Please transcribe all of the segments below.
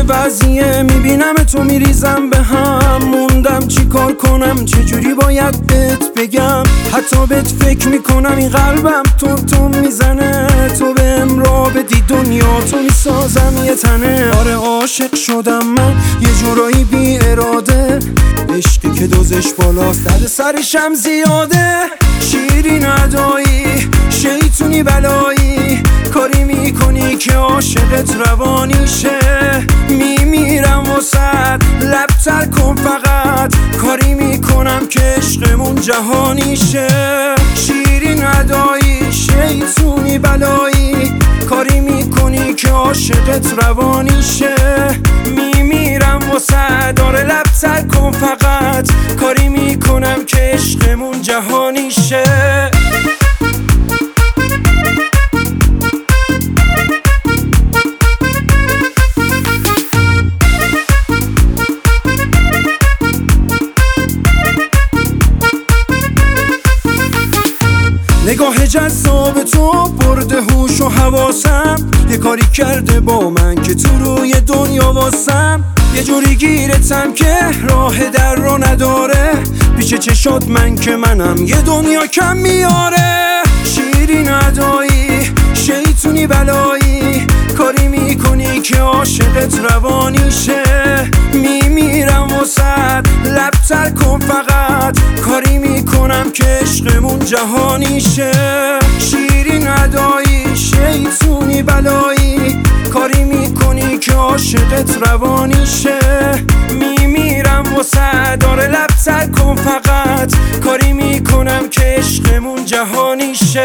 وضعیه، میبینم تو میریزم به هم، موندم چی کار کنم، چجوری باید بهت بگم. حتی بهت فکر میکنم، این قلبم تون میزنه، تو بهم راه بدی دنیا تو میسازم یه تنه. آره عاشق شدم من یه جورایی بی اراده، عشقی که دوزش بالاست درد سرشم زیاده. شیرین ادایی شیطونی بلایی، کاری میکنی که عاشقت روانی شه. میمیرم واسد لب تر کن فقط، کاری میکنم که عشقمون جهانی شه. شیرین ادایی شیطونی بلایی، کاری میکنی که عاشقت روانی شه. میمیرم واسد داره لب تر کن فقط، کاری میکنم که عشقمون جهانی شه. نگاه جذاب تو برده هوش و حواسم، یه کاری کرده با من که تو روی دنیا واسم. یه جوری گیرتم که راه در رو نداره، پیش چشات من که منم یه دنیا کم میاره. شیرین ادایی شیطونی بلایی، کاری میکنی که عاشقت روانی شه. میمیرم واسد لب تر کن فقط، کاری میکنم که عشقمون جهانی شه. شیرین ادایی شیطونی بلایی، کاری میکنی که عاشقت روانی شه. میمیرم واسد داره لب تر کن فقط، کاری میکنم که عشقمون جهانی شه.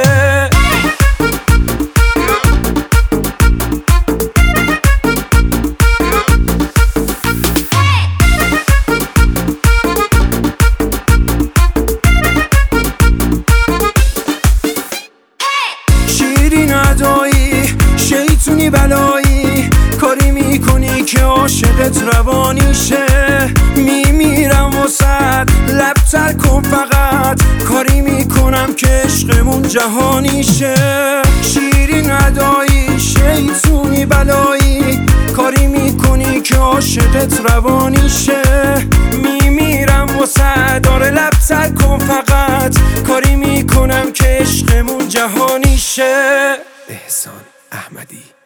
شیرین ادایی شیطونی بلایی، کاری میکنی که عاشقت روانی شه. میمیرم واسد لب تر کن فقط، کاری میکنم که عشقمون جهانی شه. شیرین ادایی شیطونی بلایی، کاری میکنی که عاشقت روانی شه. میمیرم واسد داره لب تر کن فقط، کاری میکنم که عشقمون جهانی شه. احسان احمدی.